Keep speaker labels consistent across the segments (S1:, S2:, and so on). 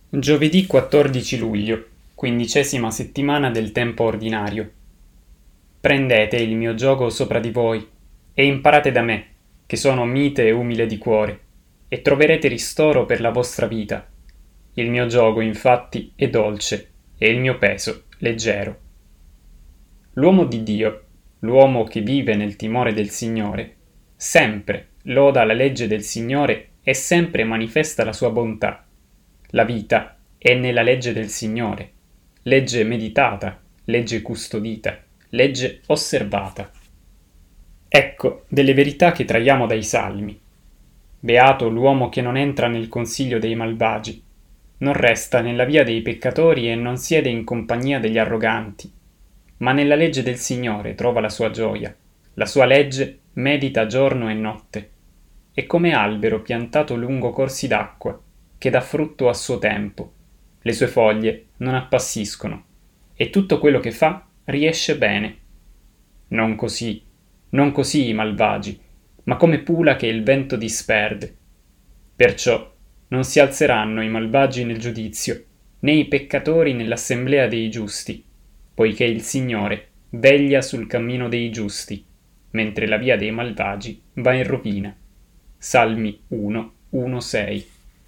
S1: Giovedì 14 luglio, 15ª settimana del tempo ordinario. Prendete il mio giogo sopra di voi e imparate da me, che sono mite e umile di cuore, e troverete ristoro per la vostra vita. Il mio giogo, infatti, è dolce e il mio peso leggero. L'uomo di Dio, l'uomo che vive nel timore del Signore, sempre loda la legge del Signore e sempre manifesta la sua bontà. La vita è nella legge del Signore, legge meditata, legge custodita, legge osservata. Ecco delle verità che traiamo dai Salmi. Beato l'uomo che non entra nel consiglio dei malvagi, non resta nella via dei peccatori e non siede in compagnia degli arroganti, ma nella legge del Signore trova la sua gioia, la sua legge medita giorno e notte. È come albero piantato lungo corsi d'acqua, che dà frutto a suo tempo. Le sue foglie non appassiscono, e tutto quello che fa riesce bene. Non così, non così i malvagi, ma come pula che il vento disperde. Perciò non si alzeranno i malvagi nel giudizio, né i peccatori nell'assemblea dei giusti, poiché il Signore veglia sul cammino dei giusti, mentre la via dei malvagi va in rovina. Salmi 1, 1-6.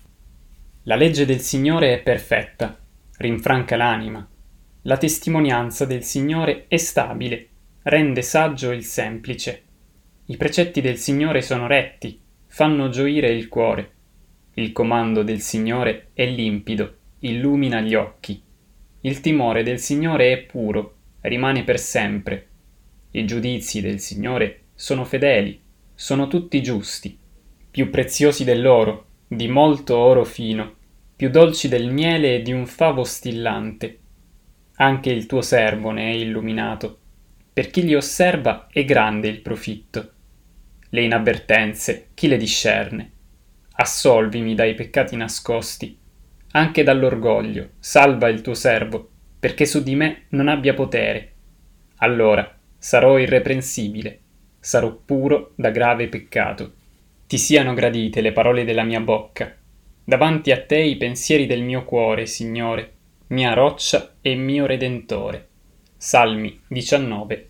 S1: La legge del Signore è perfetta, rinfranca l'anima. La testimonianza del Signore è stabile, rende saggio il semplice. I precetti del Signore sono retti, fanno gioire il cuore. Il comando del Signore è limpido, illumina gli occhi. Il timore del Signore è puro, rimane per sempre. I giudizi del Signore sono fedeli, sono tutti giusti, più preziosi dell'oro, di molto oro fino, più dolci del miele e di un favo stillante. Anche il tuo servo ne è illuminato. Per chi li osserva è grande il profitto. Le inavvertenze, chi le discerne? Assolvimi dai peccati nascosti. Anche dall'orgoglio, salva il tuo servo, perché su di me non abbia potere. Allora sarò irreprensibile, sarò puro da grave peccato. Ti siano gradite le parole della mia bocca. Davanti a te i pensieri del mio cuore, Signore, mia roccia e mio redentore. Salmi 19,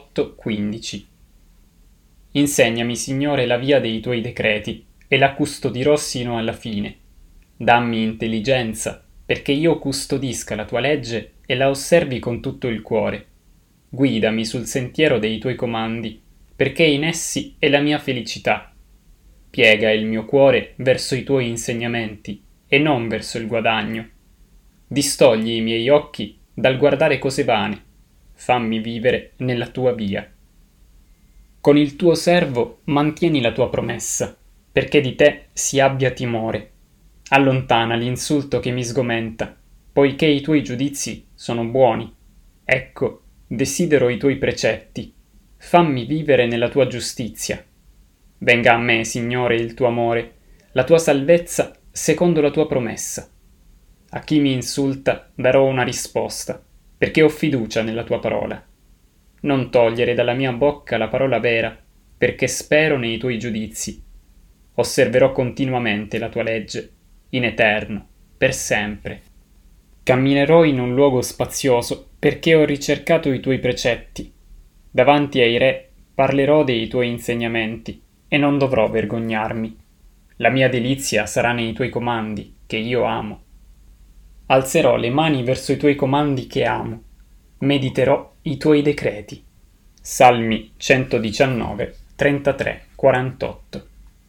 S1: 8-15. Insegnami, Signore, la via dei tuoi decreti e la custodirò sino alla fine. Dammi intelligenza, perché io custodisca la tua legge e la osservi con tutto il cuore. Guidami sul sentiero dei tuoi comandi, perché in essi è la mia felicità. Piega il mio cuore verso i tuoi insegnamenti e non verso il guadagno. Distogli i miei occhi dal guardare cose vane. Fammi vivere nella tua via. Con il tuo servo mantieni la tua promessa, perché di te si abbia timore. Allontana l'insulto che mi sgomenta, poiché i tuoi giudizi sono buoni. Ecco, desidero i tuoi precetti. Fammi vivere nella tua giustizia. Venga a me, Signore, il tuo amore, la tua salvezza secondo la tua promessa. A chi mi insulta darò una risposta, perché ho fiducia nella tua parola. Non togliere dalla mia bocca la parola vera, perché spero nei tuoi giudizi. Osserverò continuamente la tua legge, in eterno, per sempre. Camminerò in un luogo spazioso, perché ho ricercato i tuoi precetti. Davanti ai re parlerò dei tuoi insegnamenti, e non dovrò vergognarmi. La mia delizia sarà nei tuoi comandi, che io amo. Alzerò le mani verso i tuoi comandi che amo. Mediterò i tuoi decreti. Salmi 119, 33, 48.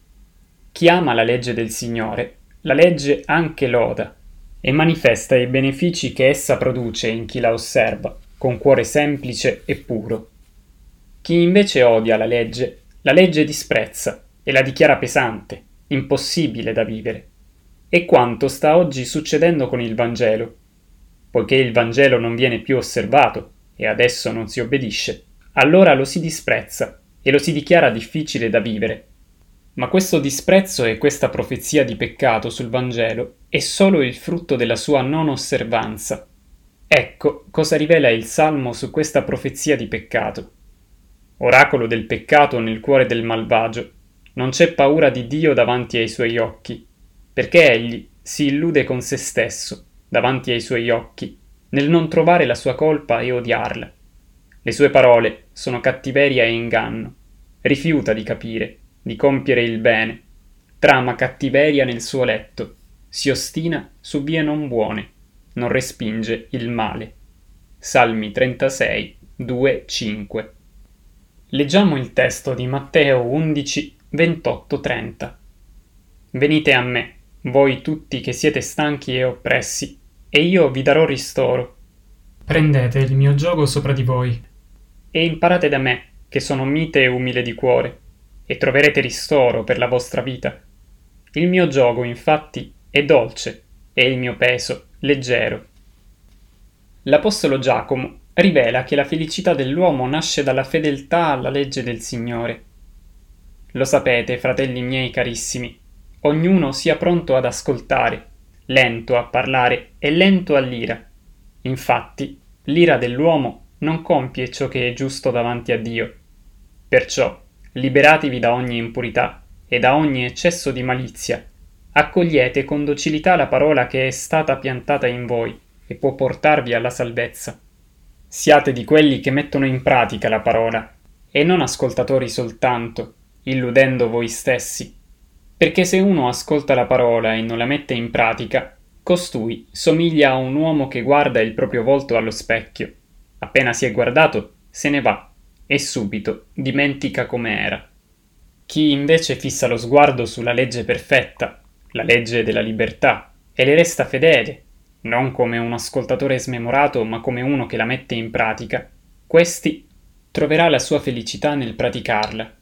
S1: Chi ama la legge del Signore, la legge anche loda, e manifesta i benefici che essa produce in chi la osserva, con cuore semplice e puro. Chi invece odia la legge disprezza e la dichiara pesante, impossibile da vivere. E quanto sta oggi succedendo con il Vangelo? Poiché il Vangelo non viene più osservato e adesso non si obbedisce, allora lo si disprezza e lo si dichiara difficile da vivere. Ma questo disprezzo e questa profezia di peccato sul Vangelo è solo il frutto della sua non osservanza. Ecco cosa rivela il Salmo su questa profezia di peccato. Oracolo del peccato nel cuore del malvagio, non c'è paura di Dio davanti ai suoi occhi, perché egli si illude con se stesso, davanti ai suoi occhi, nel non trovare la sua colpa e odiarla. Le sue parole sono cattiveria e inganno. Rifiuta di capire, di compiere il bene. Trama cattiveria nel suo letto. Si ostina su vie non buone. Non respinge il male. Salmi 36, 2, 5. Leggiamo il testo di Matteo 11, 28, 30. Venite a me, voi tutti che siete stanchi e oppressi, e io vi darò ristoro. Prendete il mio giogo sopra di voi e imparate da me, che sono mite e umile di cuore, e troverete ristoro per la vostra vita. Il mio giogo, infatti, è dolce e il mio peso leggero. L'Apostolo Giacomo rivela che la felicità dell'uomo nasce dalla fedeltà alla legge del Signore. Lo sapete, fratelli miei carissimi, ognuno sia pronto ad ascoltare, lento a parlare e lento all'ira. Infatti, l'ira dell'uomo non compie ciò che è giusto davanti a Dio. Perciò, liberatevi da ogni impurità e da ogni eccesso di malizia. Accogliete con docilità la parola che è stata piantata in voi e può portarvi alla salvezza. Siate di quelli che mettono in pratica la parola e non ascoltatori soltanto, illudendo voi stessi. Perché se uno ascolta la parola e non la mette in pratica, costui somiglia a un uomo che guarda il proprio volto allo specchio. Appena si è guardato, se ne va e subito dimentica come era. Chi invece fissa lo sguardo sulla legge perfetta, la legge della libertà, e le resta fedele, non come un ascoltatore smemorato, ma come uno che la mette in pratica, questi troverà la sua felicità nel praticarla.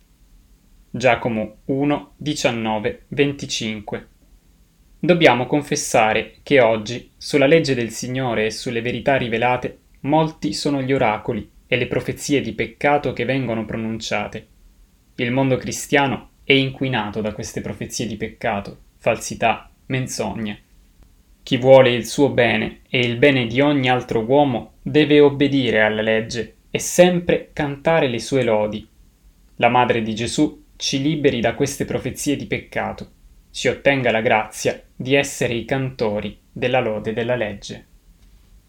S1: Giacomo 1, 19, 25. Dobbiamo confessare che oggi, sulla legge del Signore e sulle verità rivelate, molti sono gli oracoli e le profezie di peccato che vengono pronunciate. Il mondo cristiano è inquinato da queste profezie di peccato, falsità, menzogna. Chi vuole il suo bene e il bene di ogni altro uomo deve obbedire alla legge e sempre cantare le sue lodi. La Madre di Gesù ci liberi da queste profezie di peccato, ci ottenga la grazia di essere i cantori della lode della legge.